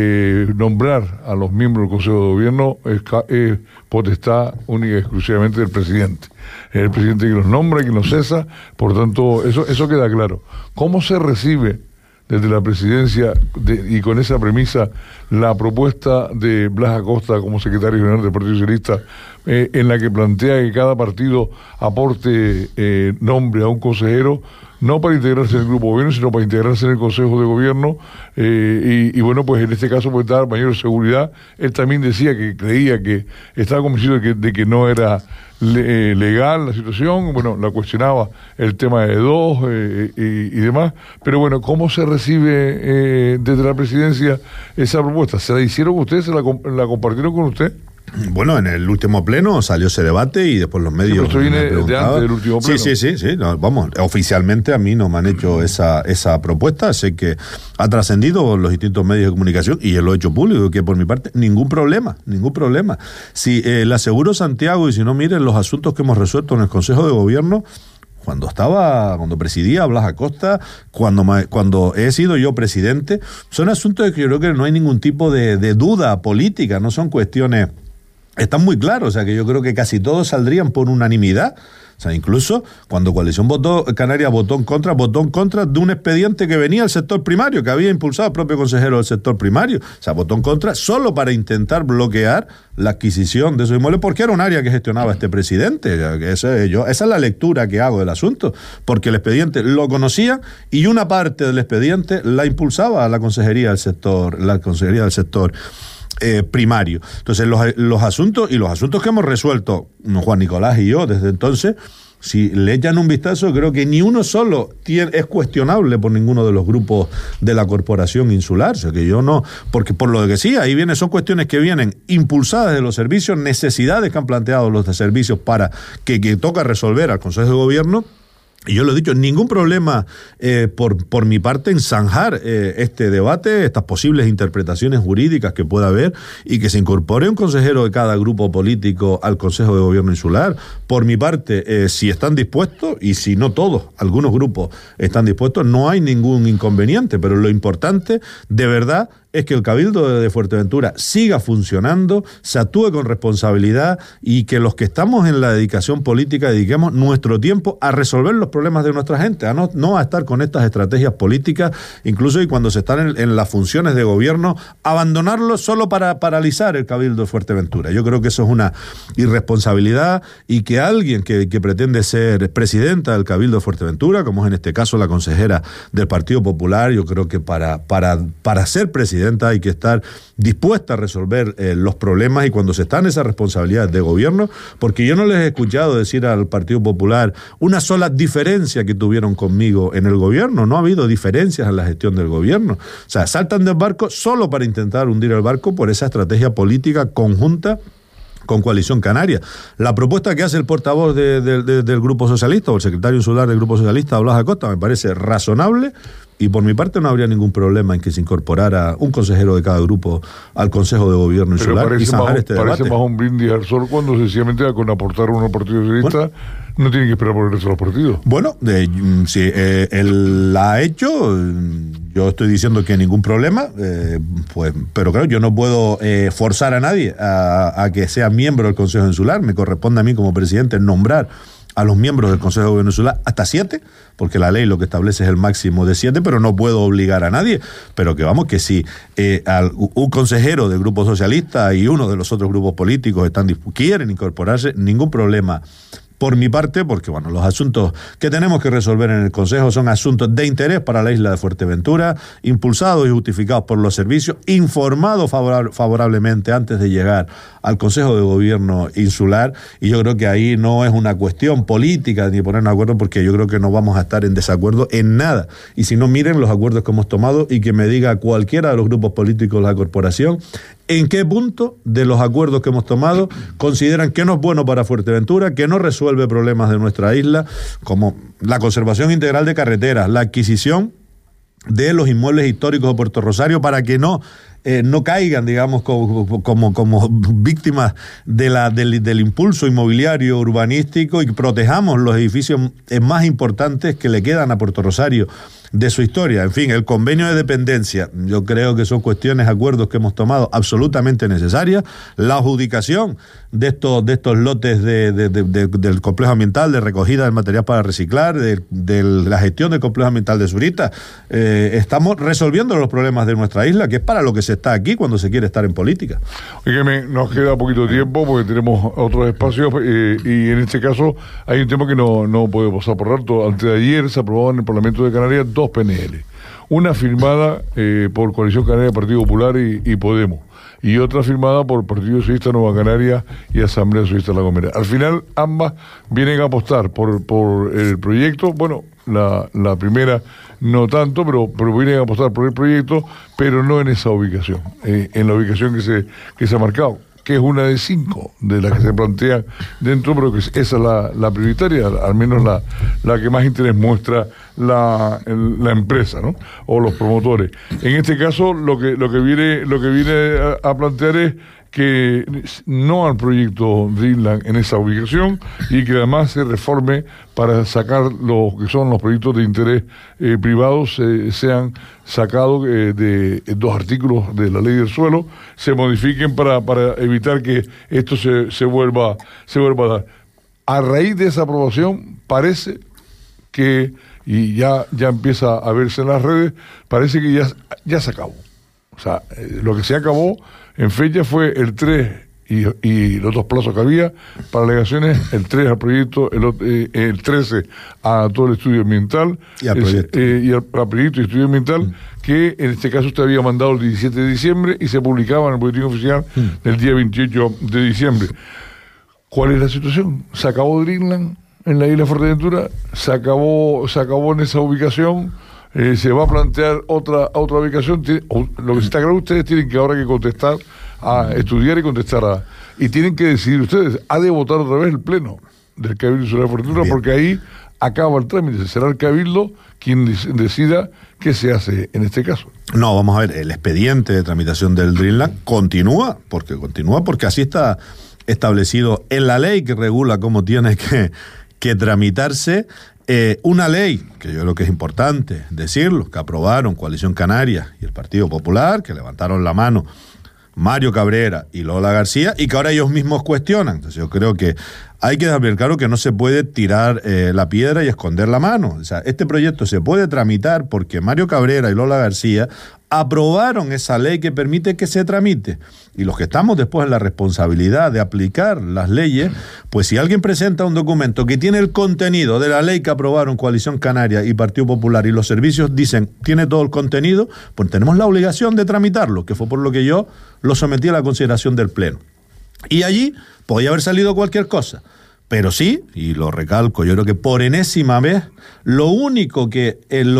nombrar a los miembros del Consejo de Gobierno es potestad única y exclusivamente del presidente. Es el presidente que los nombra, que los cesa, por tanto, eso queda claro. ¿Cómo se recibe desde la presidencia y con esa premisa la propuesta de Blas Acosta como secretario general del Partido Socialista, en la que plantea que cada partido aporte nombre a un consejero, no para integrarse en el grupo de gobierno, sino para integrarse en el Consejo de Gobierno, y bueno, pues en este caso puede dar mayor seguridad? Él también decía que creía que estaba convencido de que no era legal la situación, bueno, la cuestionaba el tema de 2 y demás, pero bueno, ¿cómo se recibe desde la presidencia esa propuesta? ¿Se la hicieron ustedes? ¿Se la compartieron con usted? Bueno, en el último pleno salió ese debate y después los medios... Sí, pero esto viene de antes del último pleno. Sí. No, vamos, oficialmente a mí no me han hecho esa propuesta. Sé que ha trascendido los distintos medios de comunicación y yo lo he hecho público, que por mi parte ningún problema. Si le aseguro, Santiago, y si no, miren los asuntos que hemos resuelto en el Consejo de Gobierno, cuando presidía Blas Acosta, cuando he sido yo presidente, son asuntos que yo creo que no hay ningún tipo de duda política, no son cuestiones... Están muy claros, o sea que yo creo que casi todos saldrían por unanimidad. O sea, incluso cuando Coalición Canaria votó en contra de un expediente que venía del sector primario, que había impulsado el propio consejero del sector primario. O sea, votó en contra solo para intentar bloquear la adquisición de esos inmuebles, porque era un área que gestionaba este presidente. Esa es la lectura que hago del asunto, porque el expediente lo conocía y una parte del expediente la impulsaba a la consejería del sector primario. Entonces los asuntos que hemos resuelto Juan Nicolás y yo desde entonces, si le echan un vistazo, creo que ni uno solo es cuestionable por ninguno de los grupos de la corporación insular. O sea que yo no, porque por lo que sí, ahí son cuestiones que vienen impulsadas de los servicios, necesidades que han planteado los de servicios para que toca resolver al Consejo de Gobierno. Y yo lo he dicho, ningún problema por mi parte en zanjar este debate, estas posibles interpretaciones jurídicas que pueda haber, y que se incorpore un consejero de cada grupo político al Consejo de Gobierno insular. Por mi parte, si están dispuestos, y si no todos, algunos grupos están dispuestos, no hay ningún inconveniente, pero lo importante, de verdad, es que el Cabildo de Fuerteventura siga funcionando, se actúe con responsabilidad y que los que estamos en la dedicación política dediquemos nuestro tiempo a resolver los problemas de nuestra gente, a no a estar con estas estrategias políticas, incluso y cuando se están en las funciones de gobierno, abandonarlo solo para paralizar el Cabildo de Fuerteventura. Yo creo que eso es una irresponsabilidad y que alguien que pretende ser presidenta del Cabildo de Fuerteventura, como es en este caso la consejera del Partido Popular, yo creo que para ser presidenta hay que estar dispuesta a resolver los problemas y cuando se está en esas responsabilidades de gobierno, porque yo no les he escuchado decir al Partido Popular una sola diferencia que tuvieron conmigo en el gobierno, no ha habido diferencias en la gestión del gobierno. O sea, saltan del barco solo para intentar hundir el barco por esa estrategia política conjunta con Coalición Canaria. La propuesta que hace el portavoz del Grupo Socialista o el secretario insular del Grupo Socialista, Blas Acosta, me parece razonable y por mi parte no habría ningún problema en que se incorporara un consejero de cada grupo al Consejo de Gobierno insular y zanjar este debate. Parece más un brindis al sol cuando sencillamente con aportar uno al Partido Socialista no tienen que esperar por el resto de los partidos. Bueno, si él la ha hecho, yo estoy diciendo que ningún problema, pero claro, yo no puedo forzar a nadie a que sea miembro del Consejo Insular. Me corresponde a mí como presidente nombrar a los miembros del Consejo de Gobierno Insular hasta 7, porque la ley lo que establece es el máximo de 7, pero no puedo obligar a nadie. Pero que vamos, que si un consejero del Grupo Socialista y uno de los otros grupos políticos quieren incorporarse, ningún problema por mi parte, porque bueno, los asuntos que tenemos que resolver en el Consejo son asuntos de interés para la isla de Fuerteventura, impulsados y justificados por los servicios, informados favorablemente antes de llegar al Consejo de Gobierno insular, y yo creo que ahí no es una cuestión política ni ponernos de acuerdo, porque yo creo que no vamos a estar en desacuerdo en nada. Y si no, miren los acuerdos que hemos tomado y que me diga cualquiera de los grupos políticos de la corporación en qué punto de los acuerdos que hemos tomado consideran que no es bueno para Fuerteventura, que no resuelve problemas de nuestra isla, como la conservación integral de carreteras, la adquisición de los inmuebles históricos de Puerto Rosario para que no caigan, digamos, como víctimas del impulso inmobiliario urbanístico, y protejamos los edificios más importantes que le quedan a Puerto Rosario de su historia. En fin, el convenio de dependencia, yo creo que son cuestiones, acuerdos que hemos tomado absolutamente necesarias. La adjudicación de estos lotes del complejo ambiental, de recogida del material para reciclar, de la gestión del complejo ambiental de Zurita, estamos resolviendo los problemas de nuestra isla, que es para lo que se está aquí cuando se quiere estar en política. Oígame, nos queda poquito tiempo porque tenemos otros espacios y en este caso hay un tema que no puede pasar por alto. Antes de ayer se aprobó en el Parlamento de Canarias 2 PNL. Una firmada por Coalición Canaria, Partido Popular y Podemos, y otra firmada por Partido Socialista Nueva Canaria y Asamblea Socialista de La Gomera. Al final, ambas vienen a apostar por el proyecto. Bueno, la primera no tanto, pero vienen a apostar por el proyecto, pero no en esa ubicación, en la ubicación que se ha marcado, que es una de 5 de las que se plantean dentro, pero que esa es la prioritaria, al menos la que más interés muestra la empresa, ¿no? O los promotores. En este caso, lo que viene a plantear es que no al proyecto Dreamland en esa ubicación y que además se reforme para sacar lo que son los proyectos de interés privados, sean sacados de 2 artículos de la ley del suelo, se modifiquen para evitar que esto se vuelva a dar. A raíz de esa aprobación parece que, y ya empieza a verse en las redes, parece que ya se acabó. O sea, lo que se acabó en fecha fue el 3 y los 2 plazos que había para alegaciones, el 3 al proyecto, el 13 a todo el estudio ambiental y al proyecto, al proyecto y estudio ambiental, que en este caso usted había mandado el 17 de diciembre y se publicaba en el boletín oficial el día 28 de diciembre. ¿Cuál es la situación? Se acabó Dreamland en la isla de Fuerteventura, se acabó en esa ubicación. Se va a plantear otra ubicación. Lo que está claro, ustedes tienen que ahora que contestar, a estudiar y contestar y tienen que decidir ustedes. Ha de votar otra vez el pleno del Cabildo Insular de Fuerteventura, porque ahí acaba el trámite. Será el Cabildo quien decida qué se hace en este caso. No, vamos a ver, el expediente de tramitación del Dreamland continúa porque así está establecido en la ley que regula cómo tiene que tramitarse, Una ley, que yo creo que es importante decirlo, que aprobaron Coalición Canaria y el Partido Popular, que levantaron la mano Mario Cabrera y Lola García, y que ahora ellos mismos cuestionan. Entonces yo creo que hay que dejar claro que no se puede tirar la piedra y esconder la mano. O sea, este proyecto se puede tramitar porque Mario Cabrera y Lola García aprobaron esa ley que permite que se tramite. Y los que estamos después en la responsabilidad de aplicar las leyes, pues si alguien presenta un documento que tiene el contenido de la ley que aprobaron Coalición Canaria y Partido Popular y los servicios dicen tiene todo el contenido, pues tenemos la obligación de tramitarlo, que fue por lo que yo lo sometí a la consideración del Pleno. Y allí podía haber salido cualquier cosa. Pero sí, y lo recalco, yo creo que por enésima vez, lo único que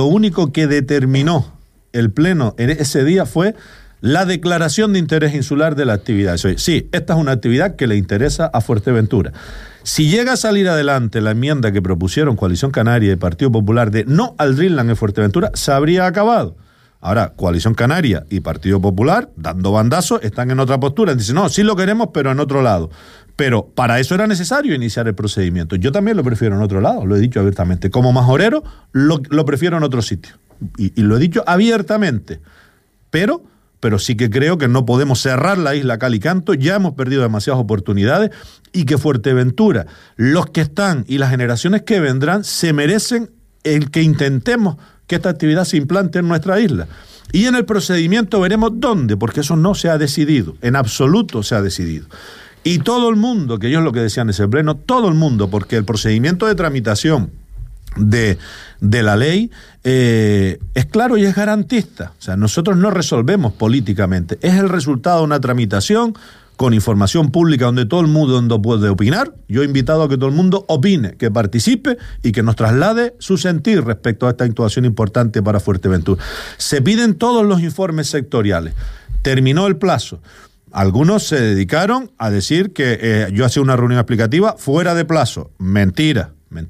determinó el Pleno en ese día fue la declaración de interés insular de la actividad. Sí, esta es una actividad que le interesa a Fuerteventura. Si llega a salir adelante la enmienda que propusieron Coalición Canaria y Partido Popular de no al Dreamland en Fuerteventura, se habría acabado. Ahora, Coalición Canaria y Partido Popular, dando bandazos, están en otra postura. Dicen, no, sí lo queremos, pero en otro lado. Pero para eso era necesario iniciar el procedimiento. Yo también lo prefiero en otro lado, lo he dicho abiertamente. Como majorero, lo prefiero en otro sitio. Y lo he dicho abiertamente. Pero sí que creo que no podemos cerrar la isla cal y canto. Ya hemos perdido demasiadas oportunidades y que Fuerteventura, los que están y las generaciones que vendrán, se merecen el que intentemos que esta actividad se implante en nuestra isla. Y en el procedimiento veremos dónde, porque eso no se ha decidido, en absoluto se ha decidido. Y todo el mundo, que ellos es lo que decían en ese pleno, todo el mundo, porque el procedimiento de tramitación de la ley es claro y es garantista. O sea, nosotros no resolvemos políticamente, es el resultado de una tramitación con información pública donde todo el mundo puede opinar. Yo he invitado a que todo el mundo opine, que participe y que nos traslade su sentir respecto a esta actuación importante para Fuerteventura. Se piden todos los informes sectoriales. Terminó el plazo. Algunos se dedicaron a decir que yo hacía una reunión explicativa fuera de plazo. Mentira.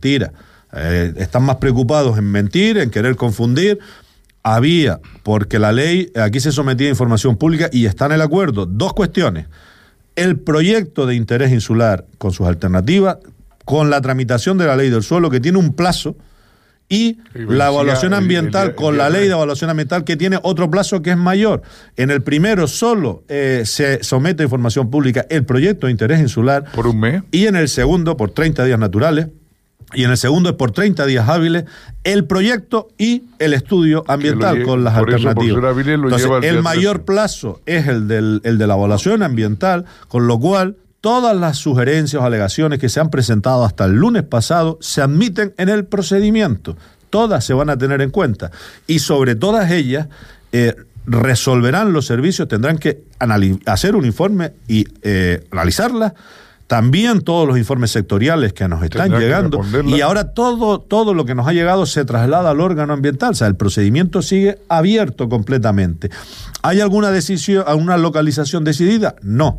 Están más preocupados en mentir, en querer confundir. Había, porque la ley, aquí se sometía a información pública y está en el acuerdo, dos cuestiones. El proyecto de interés insular con sus alternativas, con la tramitación de la ley del suelo que tiene un plazo, y la evaluación ambiental con la ley de evaluación ambiental que tiene otro plazo que es mayor. En el primero solo se somete a información pública el proyecto de interés insular. ¿Por un mes? Y en el segundo por 30 días naturales. Y en el segundo es por 30 días hábiles el proyecto y el estudio ambiental con las alternativas. Entonces, el mayor plazo es el de la evaluación ambiental, con lo cual todas las sugerencias o alegaciones que se han presentado hasta el lunes pasado se admiten en el procedimiento. Todas se van a tener en cuenta. Y sobre todas ellas resolverán los servicios, tendrán que hacer un informe y analizarlas. También todos los informes sectoriales que nos están llegando, y ahora todo lo que nos ha llegado se traslada al órgano ambiental. O sea, el procedimiento sigue abierto completamente. ¿Hay alguna decisión, alguna localización decidida? No.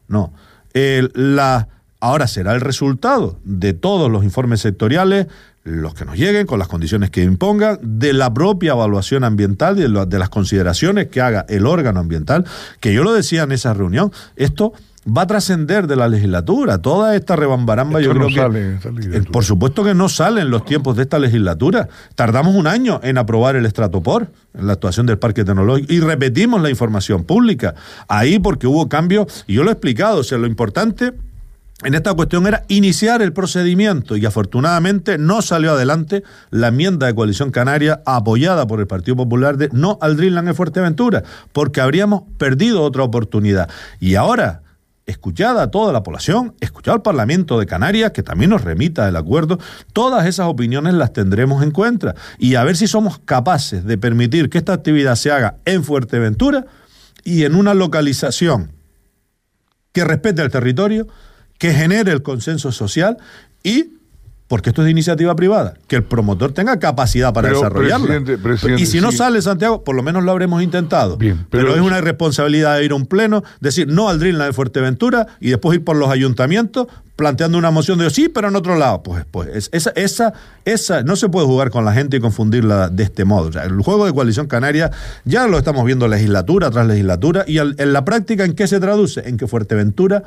Ahora será el resultado de todos los informes sectoriales, los que nos lleguen, con las condiciones que impongan, de la propia evaluación ambiental y de las consideraciones que haga el órgano ambiental, que yo lo decía en esa reunión, esto va a trascender de la legislatura. Toda esta rebambaramba, yo creo que por supuesto que no sale en los tiempos de esta legislatura. Tardamos un año en aprobar el Estratopor, en la actuación del Parque Tecnológico, y repetimos la información pública ahí porque hubo cambios, y yo lo he explicado. O sea, lo importante en esta cuestión era iniciar el procedimiento, y afortunadamente no salió adelante la enmienda de Coalición Canaria apoyada por el Partido Popular de no al Dreamland en Fuerteventura, porque habríamos perdido otra oportunidad. Y ahora, escuchada a toda la población, escuchado al Parlamento de Canarias, que también nos remita el acuerdo, todas esas opiniones las tendremos en cuenta, y a ver si somos capaces de permitir que esta actividad se haga en Fuerteventura y en una localización que respete el territorio, que genere el consenso social, y porque esto es de iniciativa privada, que el promotor tenga capacidad para desarrollarla. Presidente, y si no sale, Santiago, por lo menos lo habremos intentado. Bien, pero es una irresponsabilidad de ir a un pleno, decir no al Dreamland de Fuerteventura y después ir por los ayuntamientos planteando una moción de sí, pero en otro lado. Pues esa no se puede jugar con la gente y confundirla de este modo. O sea, el juego de Coalición Canaria ya lo estamos viendo legislatura tras legislatura, y en la práctica, ¿en qué se traduce? En que Fuerteventura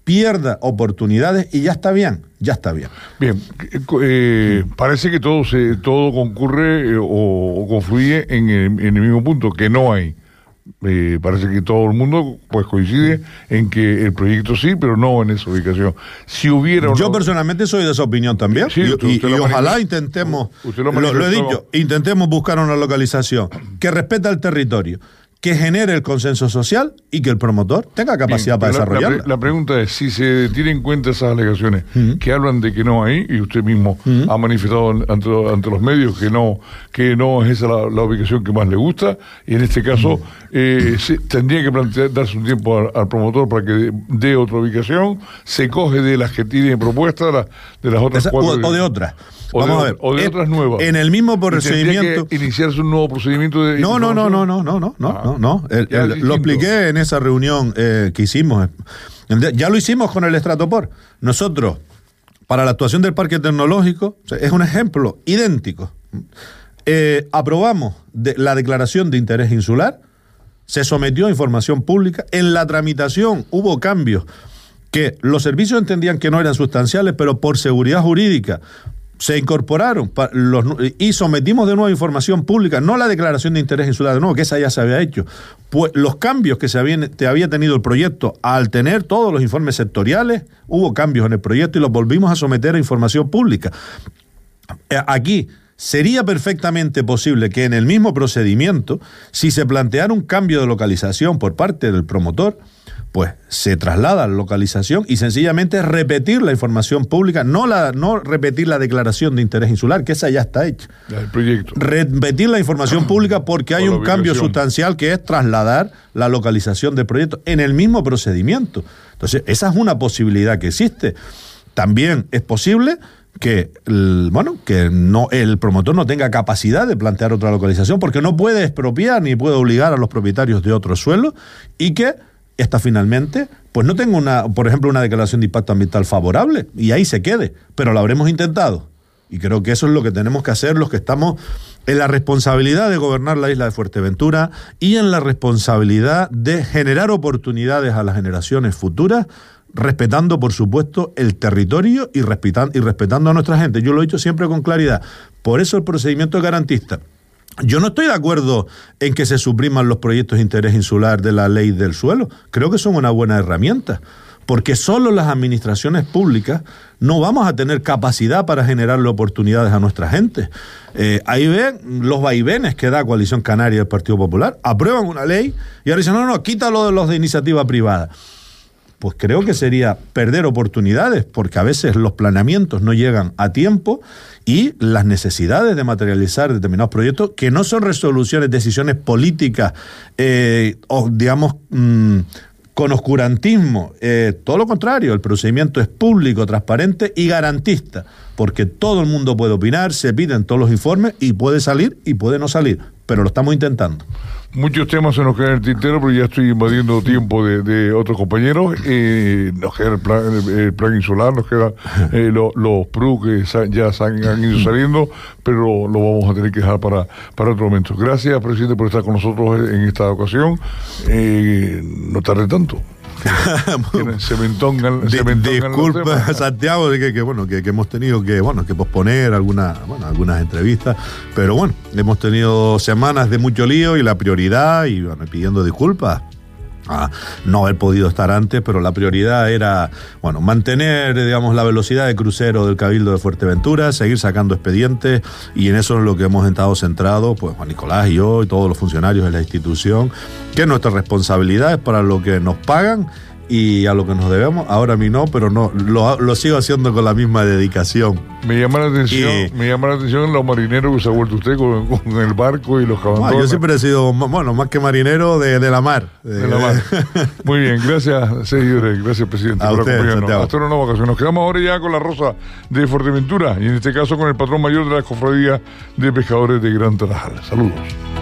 pierda oportunidades y ya está bien. Bien, parece que todo concurre o confluye en el mismo punto, que no hay. Parece que todo el mundo pues coincide en que el proyecto sí, pero no en esa ubicación. Si hubiera Yo personalmente soy de esa opinión también, sí, y ojalá intentemos, lo he dicho, intentemos buscar una localización que respete el territorio, que genere el consenso social y que el promotor tenga capacidad para desarrollarla. La pregunta es, si se tienen en cuenta esas alegaciones que hablan de que no hay, y usted mismo ha manifestado ante los medios que no es esa la ubicación que más le gusta, y en este caso tendría que darse un tiempo al promotor para que dé otra ubicación, se coge de las que tiene propuestas, de las otras cuatro... O de otras. Vamos a ver. O de otras nuevas. En el mismo procedimiento. Que iniciarse un nuevo procedimiento de. No. Lo expliqué en esa reunión que hicimos. Ya lo hicimos con el Estratopor. Nosotros, para la actuación del parque tecnológico, es un ejemplo idéntico. Aprobamos la declaración de interés insular, se sometió a información pública. En la tramitación hubo cambios que los servicios entendían que no eran sustanciales, pero por seguridad jurídica se incorporaron y sometimos de nuevo información pública, no la declaración de interés insular de nuevo, que esa ya se había hecho. Pues los cambios que había tenido el proyecto, al tener todos los informes sectoriales, hubo cambios en el proyecto y los volvimos a someter a información pública. Aquí sería perfectamente posible que en el mismo procedimiento, si se planteara un cambio de localización por parte del promotor, pues se traslada a la localización y sencillamente repetir la información pública, no repetir la declaración de interés insular, que esa ya está hecha. El proyecto. Repetir la información pública porque hay un cambio sustancial que es trasladar la localización del proyecto en el mismo procedimiento. Entonces, esa es una posibilidad que existe. También es posible que el promotor no tenga capacidad de plantear otra localización porque no puede expropiar ni puede obligar a los propietarios de otros suelos y que esta finalmente, pues no tenga por ejemplo, una declaración de impacto ambiental favorable y ahí se quede, pero lo habremos intentado. Y creo que eso es lo que tenemos que hacer los que estamos en la responsabilidad de gobernar la isla de Fuerteventura y en la responsabilidad de generar oportunidades a las generaciones futuras, respetando, por supuesto, el territorio y respetando a nuestra gente. Yo lo he dicho siempre con claridad. Por eso el procedimiento es garantista. Yo no estoy de acuerdo en que se supriman los proyectos de interés insular de la ley del suelo. Creo que son una buena herramienta, porque solo las administraciones públicas no vamos a tener capacidad para generarle oportunidades a nuestra gente. Ahí ven los vaivenes que da Coalición Canaria y el Partido Popular. Aprueban una ley y ahora dicen, no, quítalo de los de iniciativa privada. Pues creo que sería perder oportunidades, porque a veces los planeamientos no llegan a tiempo y las necesidades de materializar determinados proyectos, que no son resoluciones, decisiones políticas, con oscurantismo. Todo lo contrario, el procedimiento es público, transparente y garantista, porque todo el mundo puede opinar, se piden todos los informes y puede salir y puede no salir, pero lo estamos intentando. Muchos temas se nos quedan en el tintero, pero ya estoy invadiendo tiempo de otros compañeros. Nos queda el plan insular, nos quedan los PRU que ya han ido saliendo, pero lo vamos a tener que dejar para otro momento. Gracias, presidente, por estar con nosotros en esta ocasión. No tarde tanto. Disculpa, Santiago, de que hemos tenido que posponer algunas entrevistas, pero bueno, hemos tenido semanas de mucho lío y la prioridad, y pidiendo disculpas a no haber podido estar antes, pero la prioridad era mantener, la velocidad de crucero del Cabildo de Fuerteventura, seguir sacando expedientes, y en eso es lo que hemos estado centrados, pues Juan Nicolás y yo y todos los funcionarios de la institución, que nuestra responsabilidad es para lo que nos pagan y a lo que nos debemos. Ahora a mí no, pero no lo sigo haciendo con la misma dedicación. Me llama la atención los marineros que se ha vuelto usted con el barco y los caballos. Yo siempre he sido, más que marinero, de la mar. De la mar. Muy bien, gracias, señores. Gracias, presidente, por acompañarnos. Hasta una nueva ocasión. Nos quedamos ahora ya con la Rosa de Fuerteventura, y en este caso con el patrón mayor de la Cofradía de Pescadores de Gran Tarajal. Saludos.